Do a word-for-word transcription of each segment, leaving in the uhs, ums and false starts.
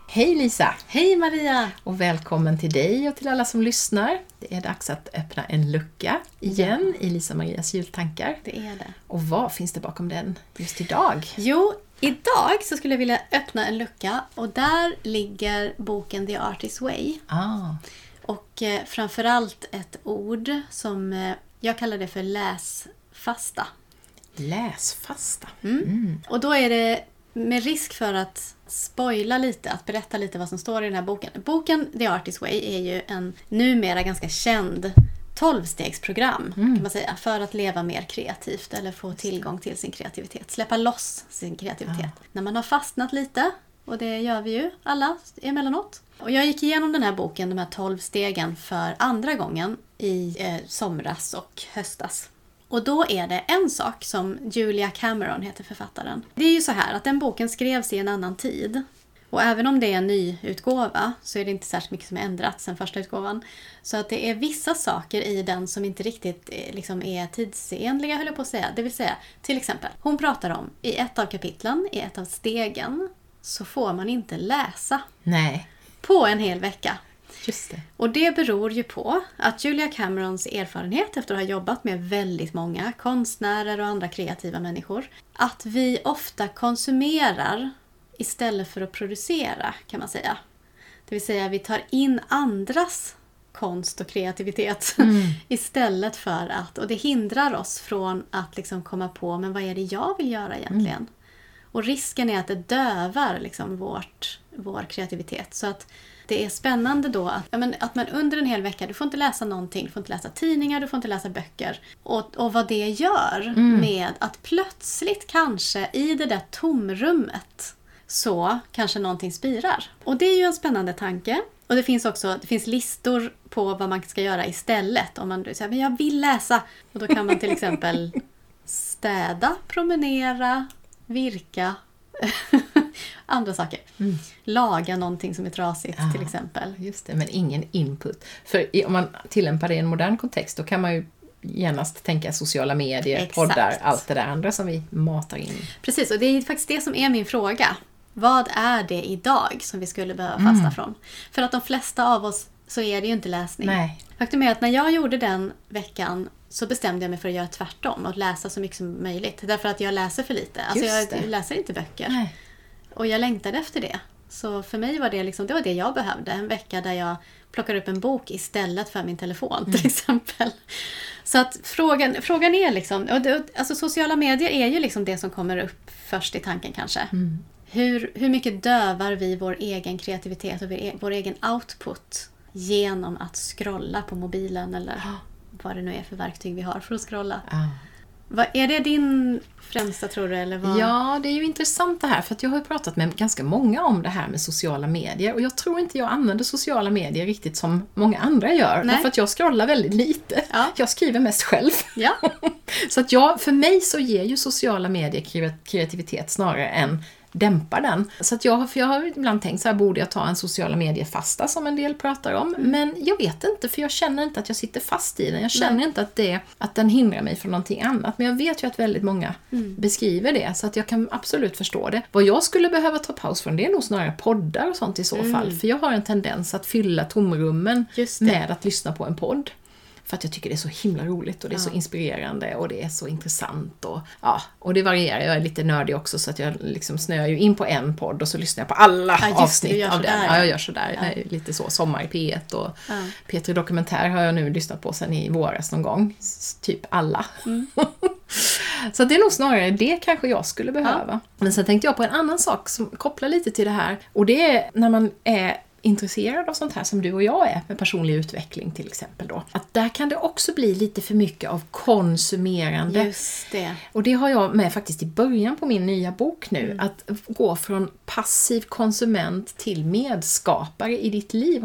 Hej Lisa! Hej Maria! Och välkommen till dig och till alla som lyssnar. Det är dags att öppna en lucka igen ja. i Lisa Marias jultankar. Det är det. Och vad finns det bakom den just idag? Jo, idag så skulle jag vilja öppna en lucka och där ligger boken The Artist's Way. Ah. Och eh, framförallt ett ord som eh, jag kallar det för läsfasta. Läsfasta? Mm. Mm. Och då är det med risk för att spoila lite, att berätta lite vad som står i den här boken. Boken The Artist's Way är ju en numera ganska känd tolvstegsprogram mm. kan man säga, för att leva mer kreativt eller få tillgång till sin kreativitet. Släppa loss sin kreativitet. Ja. När man har fastnat lite, och det gör vi ju alla emellanåt. Och jag gick igenom den här boken, de här tolv stegen, för andra gången i eh, somras och höstas. Och då är det en sak som Julia Cameron heter författaren. Det är ju så här att den boken skrevs i en annan tid. Och även om det är en ny utgåva så är det inte särskilt mycket som är ändrat sen första utgåvan. Så att det är vissa saker i den som inte riktigt liksom är tidsenliga, höll jag på att säga. Det vill säga, till exempel, hon pratar om i ett av kapitlen, i ett av stegen, så får man inte läsa. Nej. På en hel vecka. Just det. Och det beror ju på att Julia Camerons erfarenhet efter att ha jobbat med väldigt många konstnärer och andra kreativa människor, att vi ofta konsumerar istället för att producera, kan man säga. Det vill säga vi tar in andras konst och kreativitet mm. istället för att, och det hindrar oss från att liksom komma på, men vad är det jag vill göra egentligen? Mm. Och risken är att det dövar liksom vårt, vår kreativitet. Så att det är spännande då att, ja, men, att man under en hel vecka, du får inte läsa någonting, du får inte läsa tidningar, du får inte läsa böcker. Och, och vad det gör mm. med att plötsligt kanske i det där tomrummet så kanske någonting spirar. Och det är ju en spännande tanke. Och det finns också det finns listor på vad man ska göra istället. Om man säger, men jag vill läsa. Och då kan man till exempel städa, promenera, virka, andra saker. Mm. Laga någonting som är trasigt ja, till exempel. Just det, men ingen input. För om man tillämpar det i en modern kontext, då kan man ju genast tänka sociala medier, Exakt. poddar, allt det där andra som vi matar in. Precis, och det är faktiskt det som är min fråga. Vad är det idag som vi skulle behöva fasta mm. från? För att de flesta av oss så är det ju inte läsning. Nej. Faktum är att när jag gjorde den veckan så bestämde jag mig för att göra tvärtom och läsa så mycket som möjligt. Därför att jag läser för lite. Alltså jag läser inte böcker. Nej. Och jag längtade efter det. Så för mig var det liksom, det var det jag behövde. En vecka där jag plockar upp en bok istället för min telefon till mm. exempel. Så att frågan, frågan är liksom, och det, alltså sociala medier är ju liksom det som kommer upp först i tanken kanske. Mm. Hur, hur mycket dövar vi vår egen kreativitet och vår, vår egen output genom att scrolla på mobilen eller oh. vad det nu är för verktyg vi har för att scrolla. Oh. Vad, är det din främsta, tror du? Eller vad? Ja, det är ju intressant det här. För att jag har ju pratat med ganska många om det här med sociala medier. Och jag tror inte jag använder sociala medier riktigt som många andra gör. Nej. Därför att jag scrollar väldigt lite. Ja. Jag skriver mest själv. Ja. Så att jag, för mig så ger ju sociala medier kreativitet snarare än dämpar den. Så att jag, för jag har ibland tänkt så här, borde jag ta en sociala medier-fasta som en del pratar om. Mm. Men jag vet inte, för jag känner inte att jag sitter fast i den. Jag känner Nej. inte att, det, att den hindrar mig från någonting annat. Men jag vet ju att väldigt många mm. beskriver det. Så att jag kan absolut förstå det. Vad jag skulle behöva ta paus från, det är nog snarare poddar och sånt i så mm. fall. För jag har en tendens att fylla tomrummen med att lyssna på en podd. För att jag tycker det är så himla roligt och det är ja. så inspirerande och det är så intressant. Och, ja, och det varierar, jag är lite nördig också så att jag liksom snöar ju in på en podd och så lyssnar jag på alla ja, avsnitt av den. Ja, jag gör sådär. Ja. Jag är lite så, Sommar i P ett och ja. P tre Dokumentär har jag nu lyssnat på sen i våras någon gång. Typ alla. Mm. Så det är nog snarare det kanske jag skulle behöva. Ja. Men sen tänkte jag på en annan sak som kopplar lite till det här. Och det är när man är intresserad av sånt här som du och jag är med personlig utveckling till exempel då. Att där kan det också bli lite för mycket av konsumerande. Just det. Och det har jag med faktiskt i början på min nya bok nu. Mm. Att gå från passiv konsument till medskapare i ditt liv har jag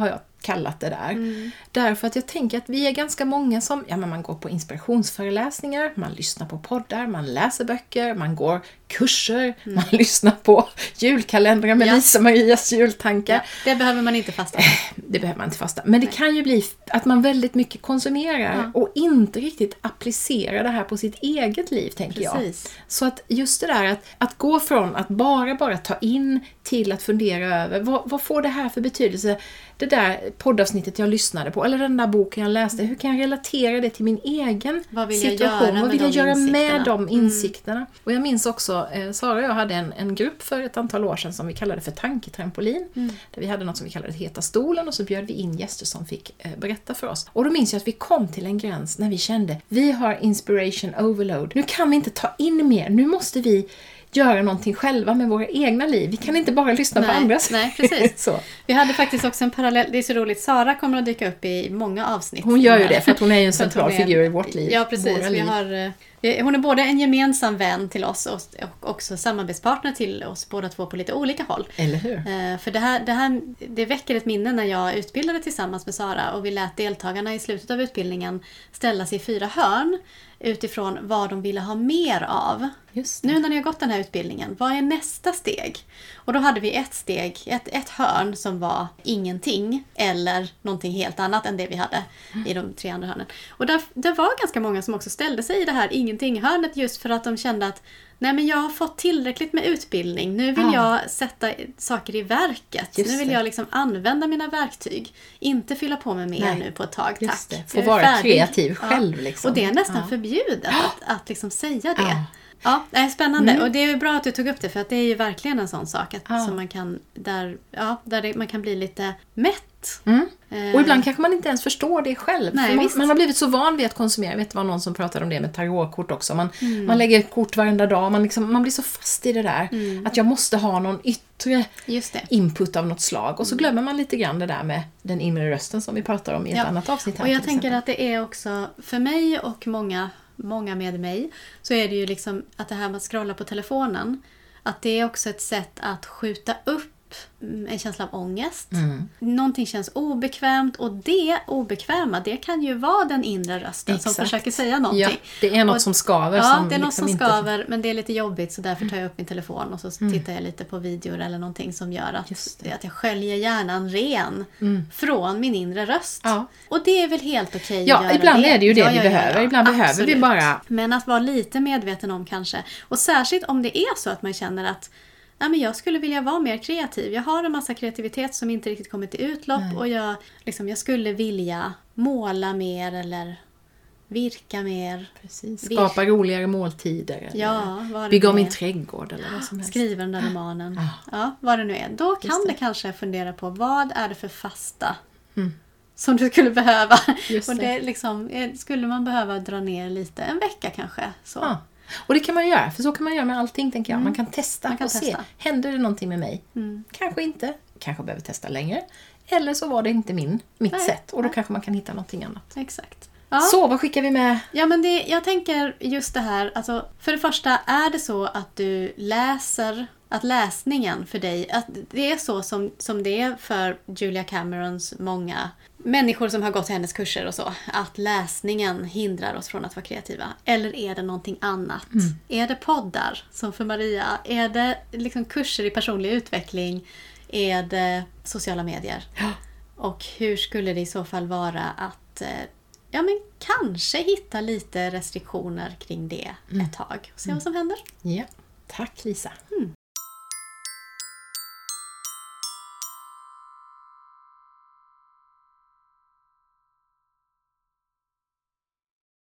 kallat det där. Mm. Därför att jag tänker att vi är ganska många som, ja men man går på inspirationsföreläsningar, man lyssnar på poddar, man läser böcker, man går kurser, mm. man lyssnar på julkalendrar med ja. Lisa Marias jultankar. Ja, det behöver man inte fasta. Det behöver man inte fasta. Men det Nej. Kan ju bli att man väldigt mycket konsumerar ja. Och inte riktigt applicerar det här på sitt eget liv, tänker Precis. jag. Så att just det där att, att gå från att bara bara ta in till att fundera över vad, vad får det här för betydelse? Det där poddavsnittet jag lyssnade på eller den där boken jag läste, hur kan jag relatera det till min egen vad vill situation? Jag vad vill jag göra med de insikterna? Mm. Och jag minns också, eh, Sara och jag hade en, en grupp för ett antal år sedan som vi kallade för tanketrampolin. Mm. Där vi hade något som vi kallade Heta stolen och så bjöd vi in gäster som fick eh, berätta för oss. Och då minns jag att vi kom till en gräns när vi kände, vi har inspiration overload. Nu kan vi inte ta in mer, nu måste vi göra någonting själva med våra egna liv. Vi kan inte bara lyssna nej, på andras. Nej, precis. så. Vi hade faktiskt också en parallell, det är så roligt, Sara kommer att dyka upp i många avsnitt. Hon gör ju det, för att hon är ju en central är, figur i vårt liv. Ja, precis. Vi liv. har, hon är både en gemensam vän till oss och också samarbetspartner till oss båda två på lite olika håll. Eller hur? För det här, det här det väcker ett minne när jag utbildade tillsammans med Sara och vi lät deltagarna i slutet av utbildningen ställa sig i fyra hörn utifrån vad de ville ha mer av. Just nu när ni har gått den här utbildningen, vad är nästa steg? Och då hade vi ett steg, ett, ett hörn som var ingenting eller någonting helt annat än det vi hade mm. i de tre andra hörnen. Och där, det var ganska många som också ställde sig i det här ingenting-hörnet just för att de kände att nej men jag har fått tillräckligt med utbildning. Nu vill ah. jag sätta saker i verket. Just nu vill det. Jag liksom använda mina verktyg. Inte fylla på med mer nej. Nu på ett tag. Just tack. Det. Få vara färdig. Kreativ själv. Ja. Liksom. Och det är nästan ah. förbjudet att, att liksom säga det. Ah. Ja, det är spännande. Mm. Och det är ju bra att du tog upp det för att det är ju verkligen en sån sak att, ah. som man kan, där, ja, där det, man kan bli lite mätt. Mm. Och ibland kanske man inte ens förstår det själv. Nej, man, man har blivit så van vid att konsumera. Jag vet det var någon som pratade om det med tarotkort också. Man, mm. man lägger kort varenda dag. Man, liksom, man blir så fast i det där. Mm. Att jag måste ha någon yttre input av något slag. Och så glömmer man lite grann det där med den inre rösten som vi pratar om i ett ja. Annat avsnitt här. Och jag tänker att det är också för mig och många, många med mig så är det ju liksom att det här med att scrolla på telefonen. Att det är också ett sätt att skjuta upp en känsla av ångest. Mm. Någonting känns obekvämt och det obekväma, det kan ju vara den inre rösten Exakt. Som försöker säga någonting. Ja, det är något och, som skaver. Ja, som det är något liksom som inte... skaver men det är lite jobbigt så därför tar jag upp min telefon och så mm. tittar jag lite på videor eller någonting som gör att, att jag sköljer hjärnan ren mm. från min inre röst. Ja. Och det är väl helt okej Ja, att göra ibland det. är det ju det ja, vi ja, behöver. Ja, ja. Ibland Absolut. behöver vi bara... Men att vara lite medveten om kanske. Och särskilt om det är så att man känner att ja, men jag skulle vilja vara mer kreativ. Jag har en massa kreativitet som inte riktigt kommer till utlopp. Nej. Och jag, liksom, jag skulle vilja måla mer eller virka mer. Precis. Skapa Vir- roligare måltider. Ja, eller bygga om min trädgård. Eller vad som helst. Skriva den där romanen. Ah. Ja, vad det nu är. Då kan det. det kanske fundera på vad är det för fasta mm. som du skulle behöva. Just och det liksom, skulle man behöva dra ner lite. En vecka kanske. Så. Ah. Och det kan man göra, för så kan man göra med allting tänker jag. Mm. Man kan testa man kan och testa. Se, händer det någonting med mig? Mm. Kanske inte, kanske behöver testa längre. Eller så var det inte min, mitt nej, sätt och då nej. Kanske man kan hitta någonting annat. Exakt. Ja. Så, vad skickar vi med? Ja, men det, jag tänker just det här, alltså, för det första är det så att du läser, att läsningen för dig, att det är så som, som det är för Julia Camerons många människor som har gått hennes kurser och så, att läsningen hindrar oss från att vara kreativa. Eller är det någonting annat? Mm. Är det poddar som för Maria? Är det liksom kurser i personlig utveckling? Är det sociala medier? Ja. Och hur skulle det i så fall vara att ja, men kanske hitta lite restriktioner kring det mm. ett tag och se mm. vad som händer? Ja, tack Lisa. Mm.